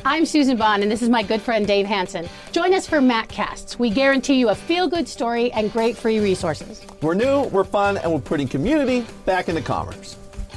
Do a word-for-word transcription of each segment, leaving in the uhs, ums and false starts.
I'm Susan Bond, and this is my good friend Dave Hansen. Join us for MacCasts. We guarantee you a feel-good story and great free resources. We're new, we're fun, and we're putting community back into commerce.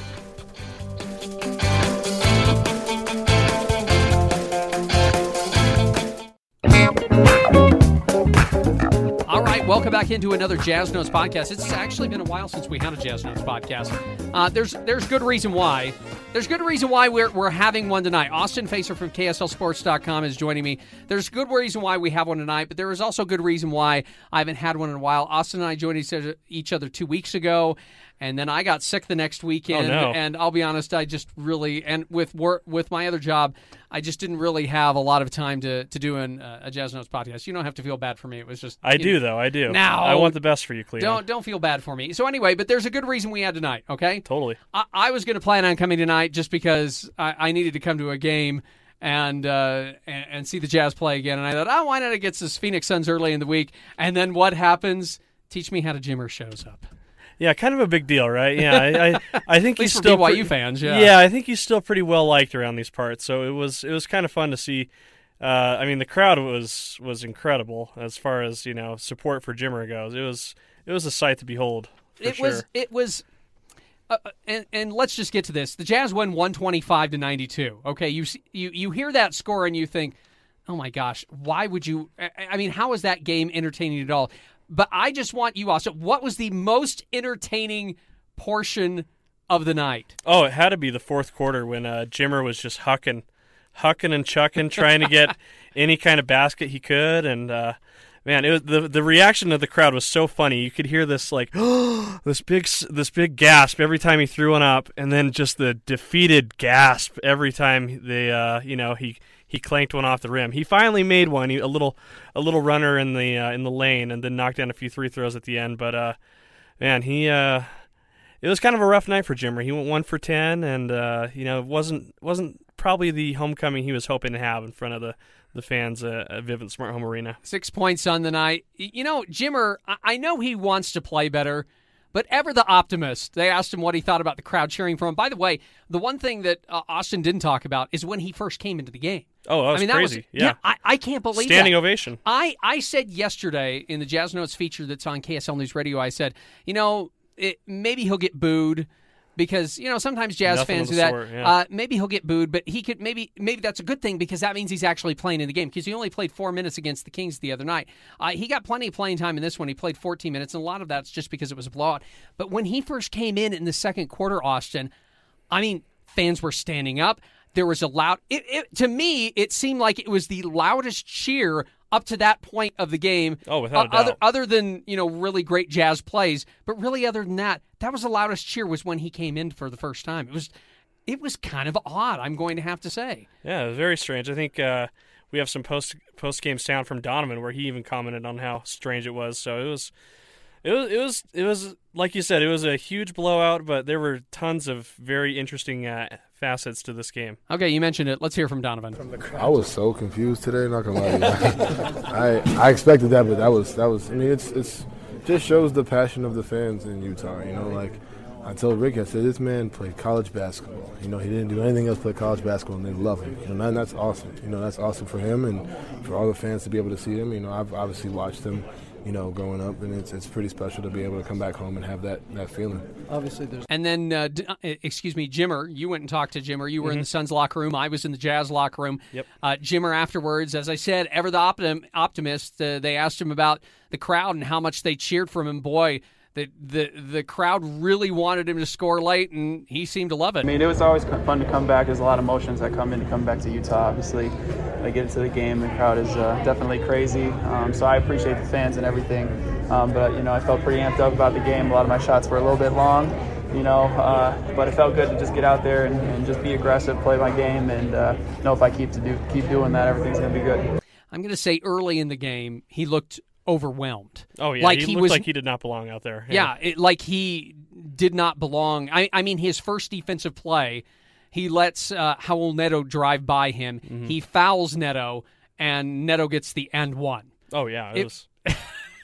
All right, welcome back into another Jazz Notes podcast. It's actually been a while since we had a Jazz Notes podcast. Uh, there's there's good reason why. There's good reason why we're we're having one tonight. Austin Facer from K S L Sports dot com is joining me. There's good reason why we have one tonight, but there is also good reason why I haven't had one in a while. Austin and I joined each other, each other two weeks ago, and then I got sick the next weekend. Oh, no. And I'll be honest, I just really and with work with my other job, I just didn't really have a lot of time to to do an, uh, a Jazz Notes podcast. You don't have to feel bad for me. It was just I do know, though. I do. Now I want the best for you, Cleo. Don't don't feel bad for me. So anyway, but there's a good reason we had tonight. Okay. Totally. I, I was going to plan on coming tonight just because I, I needed to come to a game and, uh, and and see the Jazz play again. And I thought, oh, why not against this Phoenix Suns early in the week? And then what happens? Teach me how to Jimmer shows up. Yeah, kind of a big deal, right? Yeah, I I, I think At he's least for still B Y U pre- fans. Yeah. Yeah, I think he's still pretty well liked around these parts. So it was it was kind of fun to see. Uh, I mean, the crowd was was incredible as far as you know support for Jimmer goes. It was it was a sight to behold. For It sure. was it was. Uh, and and let's just get to this. The Jazz won one twenty-five to ninety-two. Okay, you see- you you hear that score and you think, "Oh my gosh, why would you I, I mean, how is that game entertaining at all?" But I just want you also, what was the most entertaining portion of the night? Oh, it had to be the fourth quarter when uh, Jimmer was just hucking, hucking and chucking, trying to get any kind of basket he could, and uh, man, it was the the reaction of the crowd was so funny. You could hear this like this big this big gasp every time he threw one up, and then just the defeated gasp every time they uh, you know he. He clanked one off the rim. He finally made one, he, a little, a little runner in the uh, in the lane, and then knocked down a few free throws at the end. But uh, man, he uh, it was kind of a rough night for Jimmer. He went one for ten, and uh, you know, wasn't wasn't probably the homecoming he was hoping to have in front of the the fans uh, at Vivint Smart Home Arena. Six points on the night. You know, Jimmer, I, I know he wants to play better. But ever the optimist, they asked him what he thought about the crowd cheering for him. By the way, the one thing that uh, Austin didn't talk about is when he first came into the game. Oh, that was I mean, crazy. That was, yeah, I, I can't believe Standing that. ovation. I, I said yesterday in the Jazz Notes feature that's on K S L News Radio, I said, you know, it, maybe he'll get booed because, you know, sometimes Jazz Nothing fans of do the that. sort, yeah. uh, maybe he'll get booed, but he could maybe maybe that's a good thing because that means he's actually playing in the game because he only played four minutes against the Kings the other night. Uh, he got plenty of playing time in this one. He played fourteen minutes, and a lot of that's just because it was a blowout. But when he first came in in the second quarter, Austin, I mean, fans were standing up. There was a loud it, it, to me, it seemed like it was the loudest cheer up to that point of the game. Oh, without a doubt. Other, other than, you know, really great Jazz plays. But really, other than that, that was the loudest cheer was when he came in for the first time. It was it was kind of odd, I'm going to have to say. Yeah, it was very strange. I think uh, we have some post post game sound from Donovan where he even commented on how strange it was. So it was, it was, it was, it was like you said, it was a huge blowout, but there were tons of very interesting uh, facets to this game. Okay, you mentioned it. Let's hear from Donovan. I was so confused today. Not gonna lie to you. I I expected that, but that was that was. I mean, it's it's just shows the passion of the fans in Utah. You know, like I told Rick, I said this man played college basketball. You know, he didn't do anything else but college basketball, and they love him. You know, and that's awesome. You know, that's awesome for him and for all the fans to be able to see him. You know, I've obviously watched him, you know, growing up, and it's it's pretty special to be able to come back home and have that, that feeling. Obviously, there's. And then, uh, d- uh, excuse me, Jimmer, you went and talked to Jimmer. You were Mm-hmm. in the Suns locker room. I was in the Jazz locker room. Yep. Uh, Jimmer afterwards, as I said, ever the optim- optimist, uh, they asked him about the crowd and how much they cheered for him. Boy, the, the, the crowd really wanted him to score late, and he seemed to love it. I mean, it was always fun to come back. There's a lot of emotions that come in to come back to Utah. Obviously, I get into the game, the crowd is uh, definitely crazy. Um, so I appreciate the fans and everything. Um, but, you know, I felt pretty amped up about the game. A lot of my shots were a little bit long, you know, uh, but it felt good to just get out there and, and just be aggressive, play my game, and uh, know if I keep to do keep doing that, everything's going to be good. I'm going to say early in the game, he looked overwhelmed. Oh, yeah, like he, he looked was, like he did not belong out there. Yeah, it, like he did not belong. I, I mean, his first defensive play, he lets uh, Raul Neto drive by him. Mm-hmm. He fouls Neto, and Neto gets the and one. Oh, yeah, it, It- was...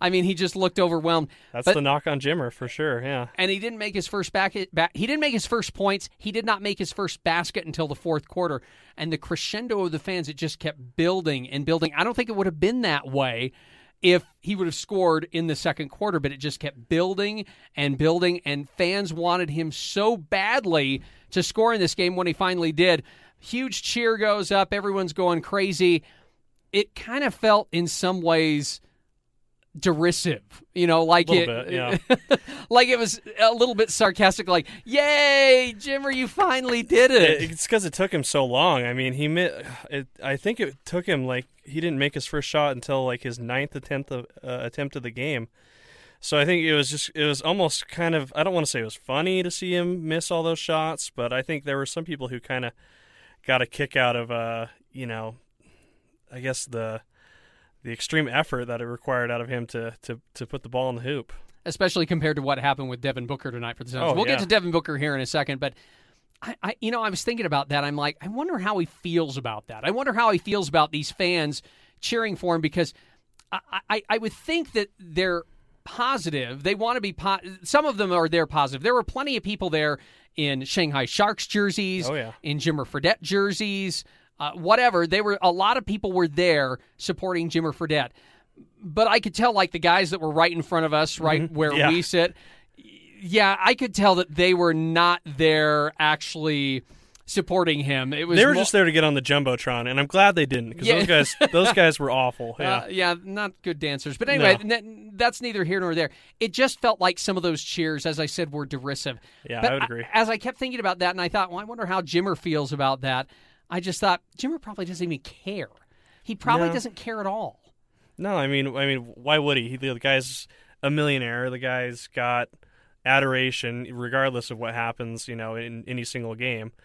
I mean, he just looked overwhelmed. That's but, the knock on Jimmer for sure. Yeah, and he didn't make his first back, back. He didn't make his first points. He did not make his first basket until the fourth quarter. And the crescendo of the fans, it just kept building and building. I don't think it would have been that way if he would have scored in the second quarter, but it just kept building and building, and fans wanted him so badly to score in this game when he finally did. Huge cheer goes up. Everyone's going crazy. It kind of felt in some ways derisive, you know, like a it, little bit, yeah. like it was a little bit sarcastic, like, yay, Jimmer, you finally did it. It's because it took him so long. I mean, he it, I think it took him, like, he didn't make his first shot until, like, his ninth attempt of, uh, attempt of the game. So I think it was just, it was almost kind of, I don't want to say it was funny to see him miss all those shots, but I think there were some people who kind of got a kick out of, uh, you know, I guess the the extreme effort that it required out of him to to, to put the ball in the hoop. Especially compared to what happened with Devin Booker tonight for the Suns. Oh, we'll yeah. get to Devin Booker here in a second, but I, I, you know, I was thinking about that. I'm like, I wonder how he feels about that. I wonder how he feels about these fans cheering for him, because I, I, I would think that they're positive. They want to be po- some of them are there positive. There were plenty of people there in Shanghai Sharks jerseys, Oh, yeah. in Jimmer Fredette jerseys, uh, whatever. They were a lot of people were there supporting Jimmer Fredette. But I could tell, like, the guys that were right in front of us, right Mm-hmm. where Yeah. we sit, yeah, I could tell that they were not there actually supporting him. It was They were mo- just there to get on the Jumbotron, and I'm glad they didn't, because Yeah. those guys those guys were awful. Yeah. Uh, yeah, not good dancers. But anyway, No. n- that's neither here nor there. It just felt like some of those cheers, as I said, were derisive. Yeah, but I would agree. as I kept thinking about that, and I thought, well, I wonder how Jimmer feels about that, I just thought, Jimmer probably doesn't even care. He probably No. doesn't care at all. No, I mean, I mean, why would he? he? The guy's a millionaire. The guy's got adoration, regardless of what happens, you know, in any single game.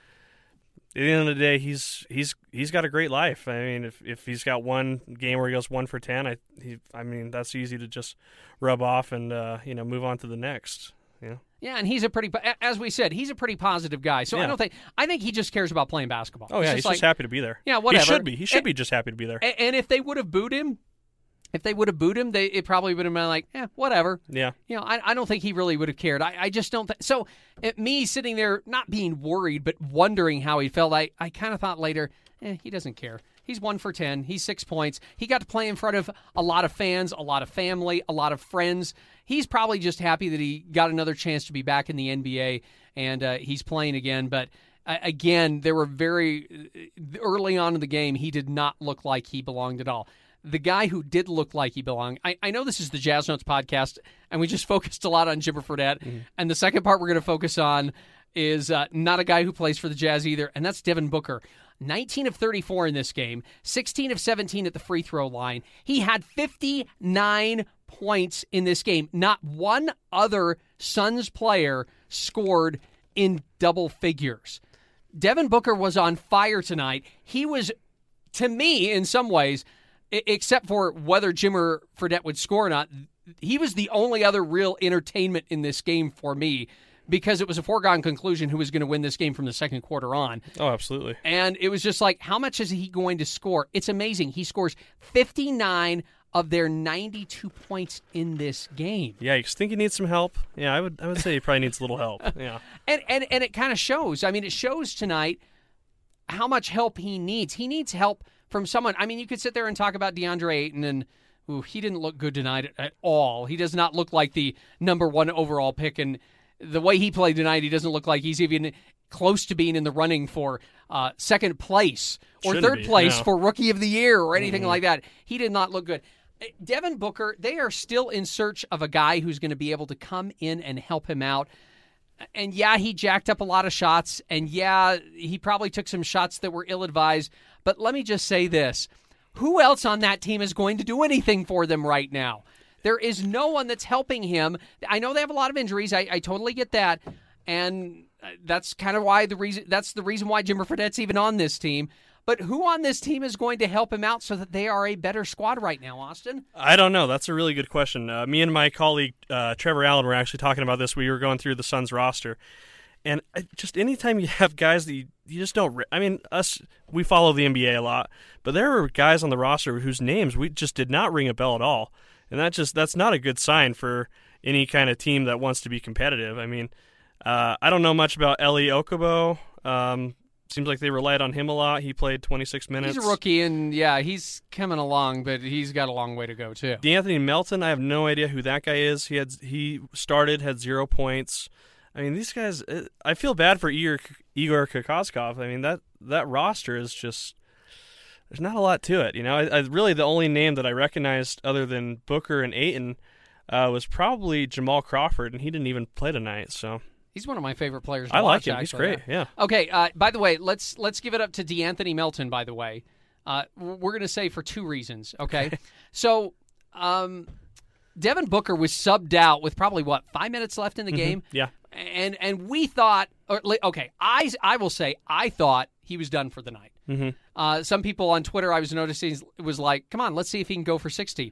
At the end of the day, he's he's he's got a great life. I mean, if if he's got one game where he goes one for ten, I he, I mean, that's easy to just rub off and uh, you know, move on to the next. You know. Yeah, and he's a pretty, as we said, he's a pretty positive guy. So I Yeah. don't think, I think he just cares about playing basketball. Oh yeah, he's like, just happy to be there. Yeah, whatever. He should be. He should And- be just happy to be there. And, and if they would have booed him, if they would have booed him, they it probably would have been like, yeah, whatever. Yeah. You know, I, I don't think he really would have cared. I, I just don't think so. It, me sitting there, not being worried, but wondering how he felt, I, I kind of thought later, eh, he doesn't care. He's one for ten. He's six points. He got to play in front of a lot of fans, a lot of family, a lot of friends. He's probably just happy that he got another chance to be back in the N B A, and uh, he's playing again. But uh, again, there were very early on in the game, he did not look like he belonged at all. The guy who did look like he belonged, I, I know this is the Jazz Notes podcast, and we just focused a lot on Jimmer Fredette. Mm-hmm. And the second part we're going to focus on is uh, not a guy who plays for the Jazz either, and that's Devin Booker. nineteen of thirty-four in this game, sixteen of seventeen at the free throw line. He had fifty-nine points in this game. Not one other Suns player scored in double figures. Devin Booker was on fire tonight. He was, to me, in some ways, except for whether Jimmer Fredette would score or not, he was the only other real entertainment in this game for me, because it was a foregone conclusion who was going to win this game from the second quarter on. Oh, absolutely. And it was just like, how much is he going to score? It's amazing. He scores fifty-nine of their ninety-two points in this game. Yeah, you think he needs some help? Yeah, I would I would say he probably needs a little help. Yeah. And and and it kind of shows. I mean, it shows tonight how much help he needs. He needs help from someone. I mean, you could sit there and talk about DeAndre Ayton, and ooh, he didn't look good tonight at, at all. He does not look like the number one overall pick, and the way he played tonight, he doesn't look like he's even close to being in the running for uh, second place or Shouldn't third be, place no. for Rookie of the Year or anything Mm-hmm. like that. He did not look good. Devin Booker, they are still in search of a guy who's going to be able to come in and help him out. And yeah, he jacked up a lot of shots, and yeah, he probably took some shots that were ill-advised. But let me just say this. Who else on that team is going to do anything for them right now? There is no one that's helping him. I know they have a lot of injuries. I, I totally get that. And that's kind of why the reason that's the reason why Jimmer Fredette's even on this team. But who on this team is going to help him out so that they are a better squad right now, Austin? I don't know. That's a really good question. Uh, me and my colleague uh, Trevor Allen were actually talking about this. We were going through the Suns roster, and just anytime you have guys that you, you just don't. Re- I mean, us we follow the N B A a lot, but there are guys on the roster whose names we just did not ring a bell at all. and that just that's not a good sign for any kind of team that wants to be competitive. I mean, uh, I don't know much about Eli Okobo. Um, seems like they relied on him a lot. He played twenty-six minutes. He's a rookie, and yeah, he's coming along, but he's got a long way to go too. DeAnthony Melton, I have no idea who that guy is. He had he started, had zero points. I mean, these guys, I feel bad for Igor, Igor Kokoskov. I mean, that, that roster is just, there's not a lot to it. You know, I, I really the only name that I recognized other than Booker and Ayton uh, was probably Jamal Crawford, and he didn't even play tonight. So he's one of my favorite players to I watch, like him. actually. He's great, yeah. Okay, uh, by the way, let's let's give it up to DeAnthony Melton, by the way. Uh, we're going to say for two reasons, okay? so, um, Devin Booker was subbed out with probably, what, five minutes left in the Mm-hmm. game? Yeah. And and we thought, or, okay, I, I will say, I thought he was done for the night. Mm-hmm. Uh, some people on Twitter I was noticing was like, come on, let's see if he can go for sixty.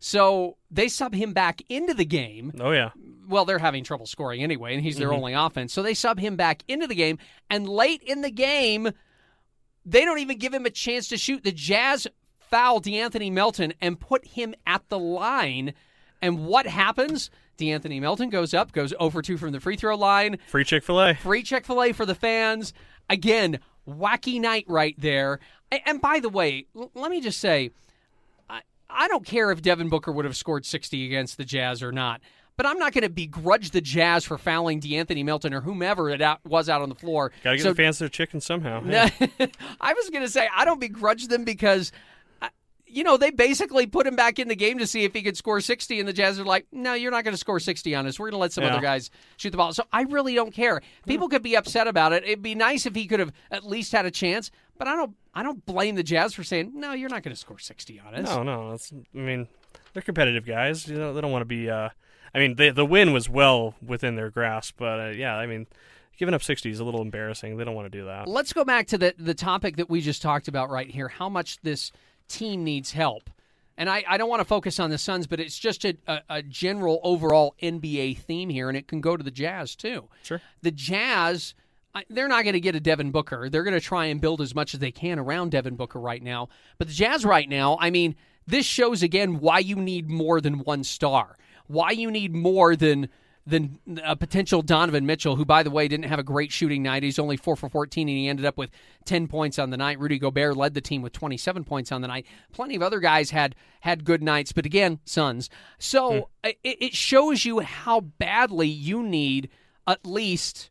So they sub him back into the game. Oh, yeah. Well, they're having trouble scoring anyway, and he's their Mm-hmm. only offense. So they sub him back into the game, and late in the game, they don't even give him a chance to shoot. The Jazz foul DeAnthony Melton and put him at the line. And what happens? DeAnthony Melton goes up, goes zero for two from the free throw line. Free Chick-fil-A. Free Chick-fil-A for the fans. Again, wacky night right there. And by the way, let me just say, I, I don't care if Devin Booker would have scored sixty against the Jazz or not, but I'm not going to begrudge the Jazz for fouling DeAnthony Melton or whomever it out, was out on the floor. Got to get So- the fans their chicken somehow. Yeah. I was going to say, I don't begrudge them because, uh, you know, they basically put him back in the game to see if he could score sixty, and the Jazz are like, no, you're not going to score sixty on us. We're going to let some Yeah. other guys shoot the ball. So I really don't care. People could be upset about it. It'd be nice if he could have at least had a chance, but I don't I don't blame the Jazz for saying, no, you're not going to score sixty on us. No, no. That's, I mean, they're competitive guys. You know, they don't want to be. Uh, I mean, they, the win was well within their grasp, but uh, yeah, I mean, giving up sixty is a little embarrassing. They don't want to do that. Let's go back to the, the topic that we just talked about right here, how much this team needs help. And I, I don't want to focus on the Suns, but it's just a, a, a general overall N B A theme here, and it can go to the Jazz too. Sure. The Jazz, they're not going to get a Devin Booker. They're going to try and build as much as they can around Devin Booker right now. But the Jazz right now, I mean, this shows again why you need more than one star, why you need more than than a potential Donovan Mitchell, who, by the way, didn't have a great shooting night. He's only four for fourteen, and he ended up with ten points on the night. Rudy Gobert led the team with twenty-seven points on the night. Plenty of other guys had had good nights, but again, Suns. So mm. it, it shows you how badly you need at least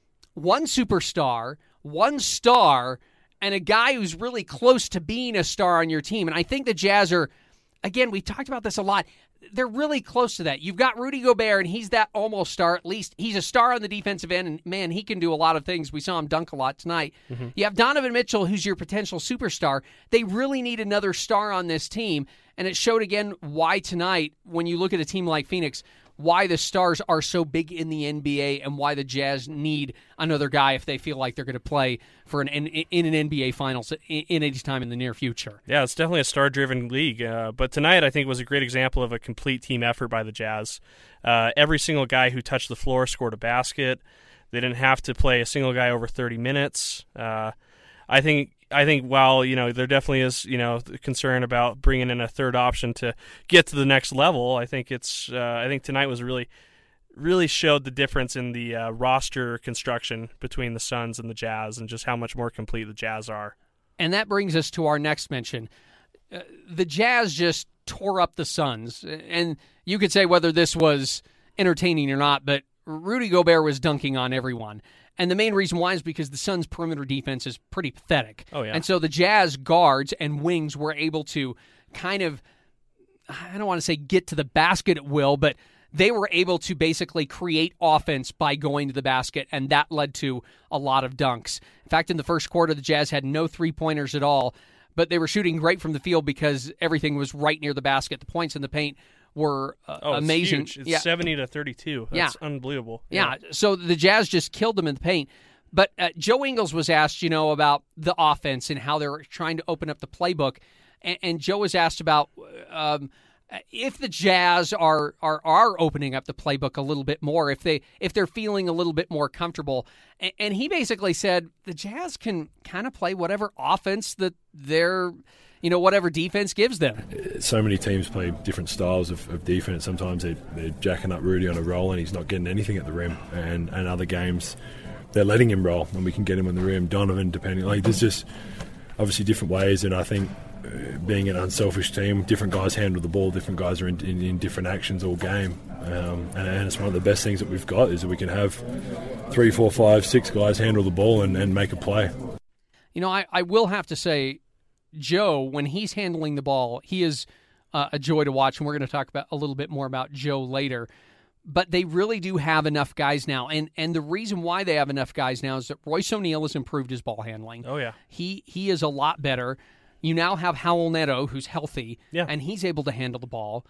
one superstar, one star, and a guy who's really close to being a star on your team. And I think the Jazz are, again, we talked about this a lot, they're really close to that. You've got Rudy Gobert, and he's that almost star. At least he's a star on the defensive end, and, man, he can do a lot of things. We saw him dunk a lot tonight. Mm-hmm. You have Donovan Mitchell, who's your potential superstar. They really need another star on this team, and it showed again why tonight, when you look at a team like Phoenix, why the stars are so big in the N B A and why the Jazz need another guy if they feel like they're going to play for an in an N B A Finals in any time in the near future. Yeah, it's definitely a star-driven league. Uh, but tonight, I think, was a great example of a complete team effort by the Jazz. Uh, every single guy who touched the floor scored a basket. They didn't have to play a single guy over thirty minutes. Uh, I think I think while, you know, there definitely is, you know, concern about bringing in a third option to get to the next level, I think it's uh, I think tonight was really really showed the difference in the uh, roster construction between the Suns and the Jazz and just how much more complete the Jazz are. And that brings us to our next mention. Uh, the Jazz just tore up the Suns. And you could say whether this was entertaining or not, but Rudy Gobert was dunking on everyone. And the main reason why is because the Suns' perimeter defense is pretty pathetic. Oh, yeah. And so the Jazz guards and wings were able to kind of, I don't want to say get to the basket at will, but they were able to basically create offense by going to the basket, and that led to a lot of dunks. In fact, in the first quarter, the Jazz had no three-pointers at all, but they were shooting great from the field because everything was right near the basket. The points in the paint were uh, oh, it's amazing. Huge. It's yeah. seventy to thirty-two. That's yeah. unbelievable. Yeah. yeah, so the Jazz just killed them in the paint. But uh, Joe Ingles was asked, you know, about the offense and how they're trying to open up the playbook. And, and Joe was asked about um, if the Jazz are, are are opening up the playbook a little bit more, if, they, if they're feeling a little bit more comfortable. And, and he basically said the Jazz can kind of play whatever offense that they're you know, whatever defense gives them. So many teams play different styles of, of defense. Sometimes they, they're jacking up Rudy on a roll and he's not getting anything at the rim. And, and other games, they're letting him roll and we can get him on the rim. Donovan, depending. Like, there's just obviously different ways. And I think uh, being an unselfish team, different guys handle the ball, different guys are in, in, in different actions all game. Um, and, and it's one of the best things that we've got is that we can have three, four, five, six guys handle the ball and, and make a play. You know, I, I will have to say, Joe, when he's handling the ball, he is uh, a joy to watch, and we're going to talk about a little bit more about Joe later. But they really do have enough guys now, and and the reason why they have enough guys now is that Royce O'Neal has improved his ball handling. Oh, yeah. He he is a lot better. You now have Howell Neto, who's healthy, yeah. and he's able to handle the ball.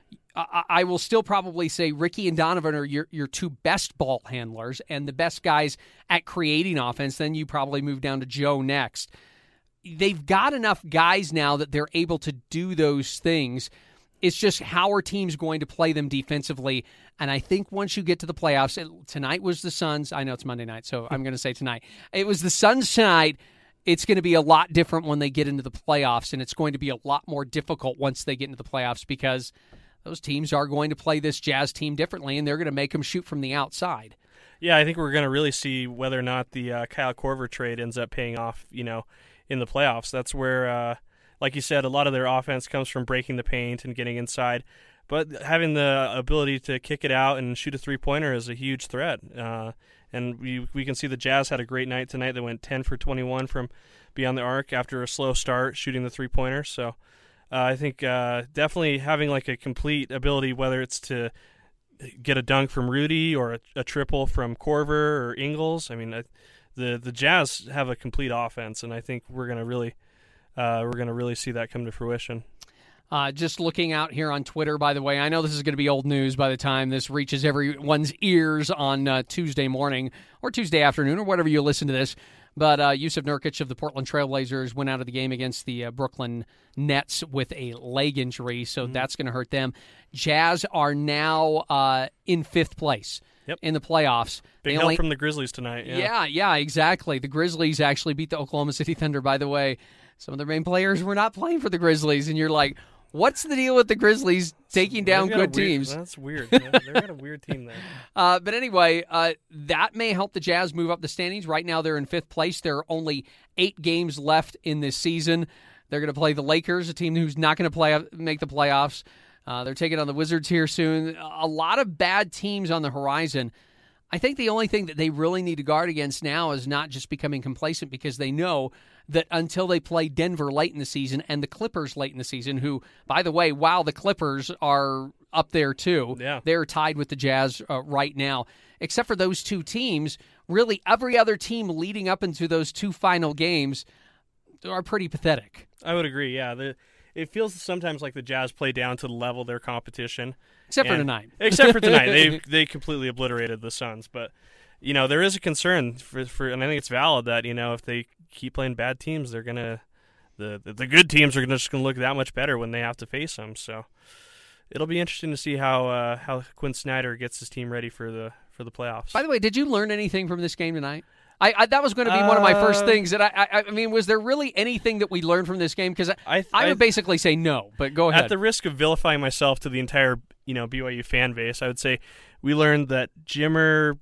I, I will still probably say Ricky and Donovan are your, your two best ball handlers and the best guys at creating offense. Then you probably move down to Joe next. They've got enough guys now that they're able to do those things. It's just how are teams going to play them defensively? And I think once you get to the playoffs, it, tonight was the Suns. I know it's Monday night, so I'm going to say tonight. It was the Suns tonight. It's going to be a lot different when they get into the playoffs, and it's going to be a lot more difficult once they get into the playoffs because those teams are going to play this Jazz team differently, and they're going to make them shoot from the outside. Yeah, I think we're going to really see whether or not the uh, Kyle Korver trade ends up paying off, you know, in the playoffs. That's where, uh, like you said, a lot of their offense comes from breaking the paint and getting inside. But having the ability to kick it out and shoot a three-pointer is a huge threat. Uh, and we we can see the Jazz had a great night tonight. They went ten for twenty-one from beyond the arc after a slow start shooting the three-pointer. So uh, I think uh, definitely having like a complete ability, whether it's to get a dunk from Rudy or a, a triple from Korver or Ingles. I mean, I, the the Jazz have a complete offense, and I think we're gonna really uh, we're gonna really see that come to fruition. Uh, just looking out here on Twitter, by the way, I know this is going to be old news by the time this reaches everyone's ears on uh, Tuesday morning or Tuesday afternoon or whatever you listen to this. But uh, Yusuf Nurkic of the Portland Trail Blazers went out of the game against the uh, Brooklyn Nets with a leg injury, so mm-hmm. that's going to hurt them. Jazz are now uh, in fifth place yep. in the playoffs. Big they help only... from the Grizzlies tonight. Yeah. yeah, yeah, exactly. The Grizzlies actually beat the Oklahoma City Thunder, by the way. Some of their main players were not playing for the Grizzlies, and you're like, what's the deal with the Grizzlies taking down good weird, teams? That's weird. They've got a weird team there. Uh, but anyway, uh, that may help the Jazz move up the standings. Right now they're in fifth place. There are only eight games left in this season. They're going to play the Lakers, a team who's not going to play make the playoffs. Uh, they're taking on the Wizards here soon. A lot of bad teams on the horizon. I think the only thing that they really need to guard against now is not just becoming complacent, because they know that until they play Denver late in the season and the Clippers late in the season, who, by the way, while the Clippers are up there too, yeah. they're tied with the Jazz uh, right now. Except for those two teams, really every other team leading up into those two final games are pretty pathetic. I would agree, yeah. The, it feels sometimes like the Jazz play down to the level of their competition. Except and, for tonight. Except for tonight. they they completely obliterated the Suns. But, you know, there is a concern, for, for, and I think it's valid that, you know, if they keep playing bad teams, they're going to, the, the the good teams are gonna, just going to look that much better when they have to face them. So it'll be interesting to see how uh, how Quinn Snyder gets his team ready for the for the playoffs. By the way, did you learn anything from this game tonight? I, I that was going to be uh, one of my first things. That I, I I mean, was there really anything that we learned from this game? Because I, I, I would I, basically say no, but go ahead. At the risk of vilifying myself to the entire you know B Y U fan base, I would say we learned that Jimmer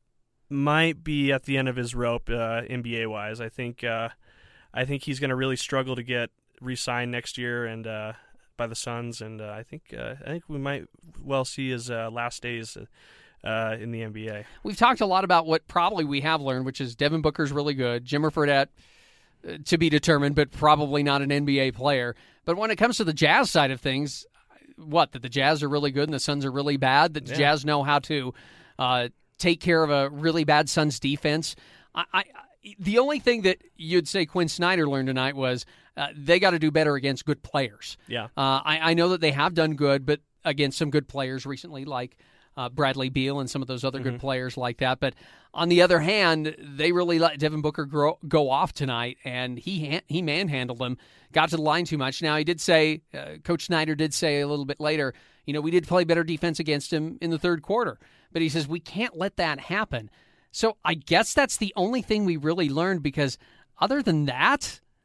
might be at the end of his rope uh, N B A wise. I think uh, I think he's going to really struggle to get re-signed next year and uh, by the Suns, and uh, I think uh, I think we might well see his uh, last days uh, in the N B A. We've talked a lot about what probably we have learned, which is Devin Booker's really good, Jimmer Fredette uh, to be determined, but probably not an N B A player. But when it comes to the Jazz side of things, what, that the Jazz are really good and the Suns are really bad, that the yeah. Jazz know how to uh, take care of a really bad Suns defense. I, I, the only thing that you'd say Quinn Snyder learned tonight was uh, they got to do better against good players. Yeah, uh, I, I know that they have done good, but against some good players recently, like uh, Bradley Beal and some of those other mm-hmm. good players like that. But on the other hand, they really let Devin Booker grow, go off tonight, and he he manhandled them, got to the line too much. Now, he did say, uh, Coach Snyder did say a little bit later, you know, we did play better defense against him in the third quarter. But he says we can't let that happen. So I guess that's the only thing we really learned, because other than that,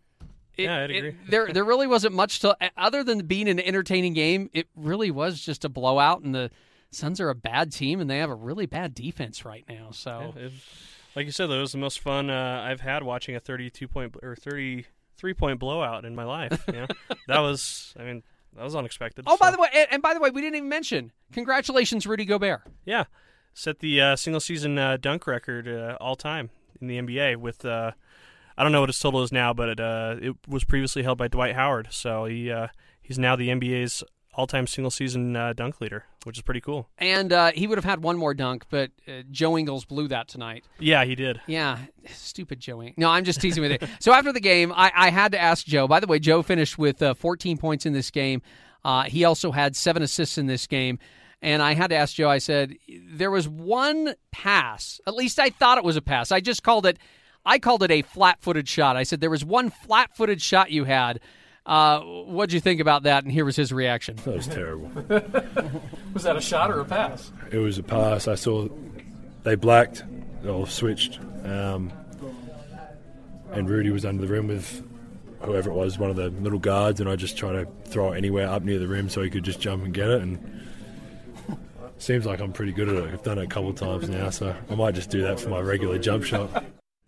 It, Yeah, I'd it- agree. there, there really wasn't much to other than being an entertaining game. It really was just a blowout, and the Suns are a bad team, and they have a really bad defense right now. So, Yeah, it, like you said, though, it was the most fun uh, I've had watching a thirty-two point or thirty-three point blowout in my life. You know? That was, I mean, that was unexpected. oh, by so. the way, and, and by the way, we didn't even mention congratulations, Rudy Gobert. Yeah, set the uh, single season uh, dunk record uh, all time in the N B A with. Uh, I don't know what his total is now, but it, uh, it was previously held by Dwight Howard. So he uh, he's now the N B A's all-time single-season uh, dunk leader, which is pretty cool. And uh, he would have had one more dunk, but uh, Joe Ingles blew that tonight. Yeah, he did. Yeah, stupid Joe Ingles. No, I'm just teasing with it. So after the game, I, I had to ask Joe. By the way, Joe finished with uh, fourteen points in this game. Uh, he also had seven assists in this game. And I had to ask Joe, I said, there was one pass, at least I thought it was a pass. I just called it, I called it a flat-footed shot. I said, there was one flat-footed shot you had. Uh, what'd you think about that? And here was his reaction. That was terrible. Was that a shot or a pass? It was a pass. I saw they blacked or switched, um, and Rudy was under the rim with whoever it was, one of the little guards, and I just tried to throw it anywhere up near the rim so he could just jump and get it. And seems like I'm pretty good at it. I've done it a couple of times now, so I might just do that for my regular jump shot.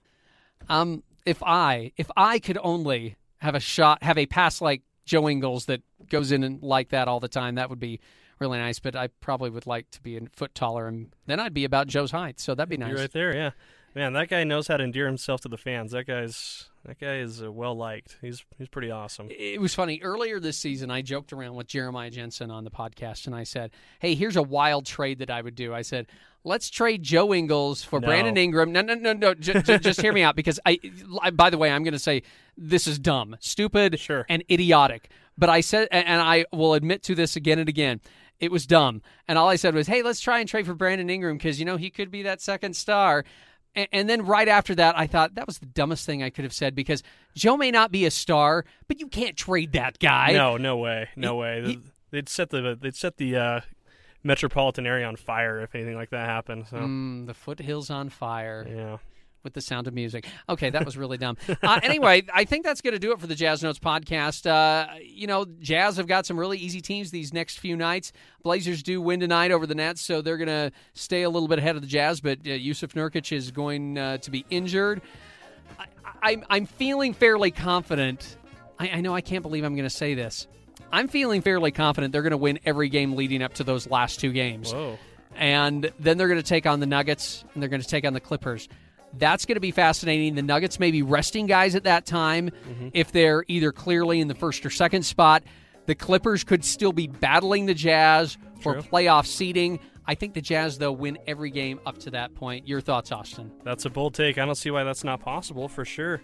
Um, if I if I could only have a shot, have a pass like Joe Ingles that goes in and like that all the time, that would be really nice. But I probably would like to be a foot taller, and then I'd be about Joe's height. So that'd be nice. You're right there, yeah. Man, that guy knows how to endear himself to the fans. That guy's that guy is uh, well liked. He's he's pretty awesome. It was funny. Earlier this season, I joked around with Jeremiah Jensen on the podcast, and I said, hey, here's a wild trade that I would do. I said, let's trade Joe Ingles for No. Brandon Ingram. No, no, no, no. J- j- just hear me out, because I, I by the way, I'm going to say this is dumb, stupid, Sure. and idiotic. But I said, and I will admit to this again and again, it was dumb. And all I said was, hey, let's try and trade for Brandon Ingram, because, you know, he could be that second star. And, and then right after that, I thought that was the dumbest thing I could have said, because Joe may not be a star, but you can't trade that guy. No, no way, no He- way. he- they'd set the they'd set the uh, metropolitan area on fire if anything like that happened. So Mm, the foothills on fire. yeah. With the sound of music. Okay, that was really dumb. Uh, anyway, I think that's going to do it for the Jazz Notes podcast. Uh, you know, Jazz have got some really easy teams these next few nights. Blazers do win tonight over the Nets, so they're going to stay a little bit ahead of the Jazz, but uh, Yusuf Nurkic is going uh, to be injured. I, I, I'm feeling fairly confident. I, I know I can't believe I'm going to say this. I'm feeling fairly confident they're going to win every game leading up to those last two games. Whoa. And then they're going to take on the Nuggets, and they're going to take on the Clippers. That's going to be fascinating. The Nuggets may be resting guys at that time Mm-hmm. if they're either clearly in the first or second spot. The Clippers could still be battling the Jazz for True. playoff seeding. I think the Jazz, though, win every game up to that point. Your thoughts, Austin? That's a bold take. I don't see why that's not possible for sure.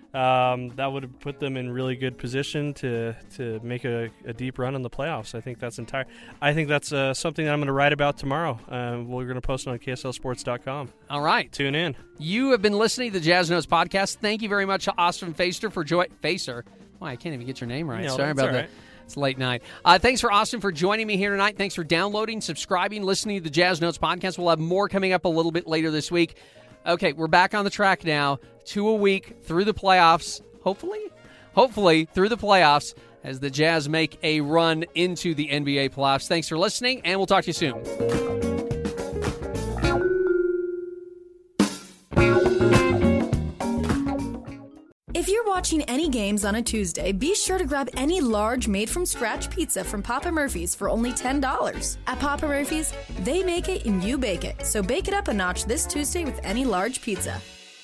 Um, that would have put them in really good position to to make a, a deep run in the playoffs. I think that's entire. I think that's uh, something that I'm going to write about tomorrow. Uh, we're going to post it on K S L sports dot com. All right. Tune in. You have been listening to the Jazz Notes podcast. Thank you very much, Austin Facer, for joining. Facer? Why, I can't even get your name right. No, Sorry that's about all that. right. It's late night. Uh, thanks for Austin for joining me here tonight. Thanks for downloading, subscribing, listening to the Jazz Notes podcast. We'll have more coming up a little bit later this week. Okay, we're back on the track now. Two a week through the playoffs. Hopefully, hopefully through the playoffs as the Jazz make a run into the N B A playoffs. Thanks for listening, and we'll talk to you soon. If you're watching any games on a Tuesday, be sure to grab any large made-from-scratch pizza from Papa Murphy's for only ten dollars. At Papa Murphy's, they make it and you bake it. So bake it up a notch this Tuesday with any large pizza.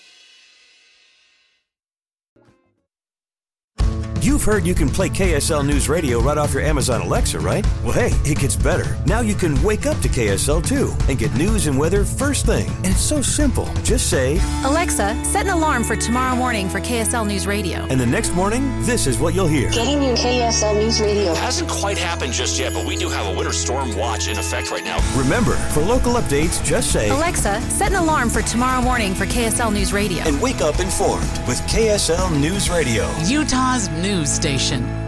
You've heard you can play K S L News Radio right off your Amazon Alexa, right? Well, hey, it gets better. Now you can wake up to K S L too and get news and weather first thing. And it's so simple. Just say, Alexa, set an alarm for tomorrow morning for K S L News Radio. and the next morning, this is what you'll hear. Getting your K S L News Radio. Hasn't quite happened just yet, but we do have a winter storm watch in effect right now. Remember, for local updates, just say, Alexa, set an alarm for tomorrow morning for K S L News Radio. and wake up informed with K S L News Radio. Utah's news station.